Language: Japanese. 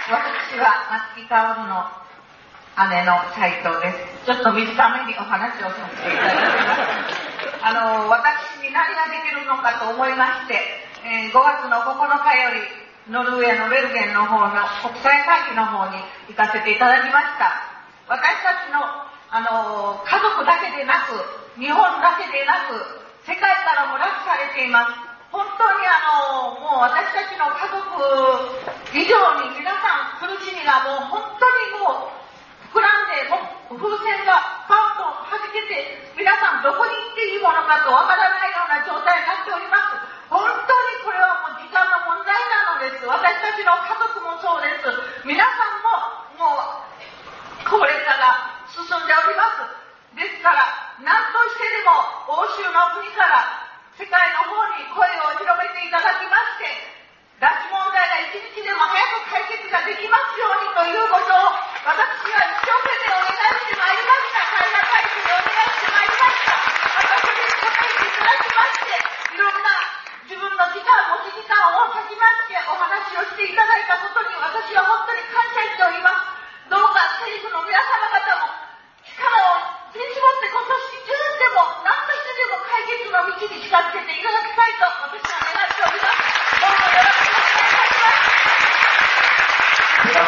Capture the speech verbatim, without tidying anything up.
私は松木薫の姉の斉藤です。ちょっと短めにお話をさせていただきます。あの私に何ができるのかと思いまして、えー、ごがつのここのかよりノルウェーのベルゲンの方の国際会議の方に行かせていただきました。私たちの、あの家族だけでなく、日本だけでなく、世界からも拉致されています。本当にあのもう私たちの家族以上に皆さん苦しみがもう本当にもう膨らんで、もう風船がパンと弾けて、皆さんどこに行っていいものかとわからないような状態になっております。本当にこれはもう時間の問題なのです。私たちの家族もそうです。皆さんももう高齢化が進んでおります。ですから何としてでも欧州の国から世界の方に声を広めていただきまして、拉致問題が一日でも早く解決ができますようにということを私は一生懸命お願いしてまいりました。海外会議でお願いしてまいりました。またそれに応えていただきまして、いろんな自分の時間持ち時間を割きましてお話をしていただいたことに私は本当に感謝しております。どうか政府の皆様方も力を振り絞って今年中でも何としてでも解決の道に近づけていただ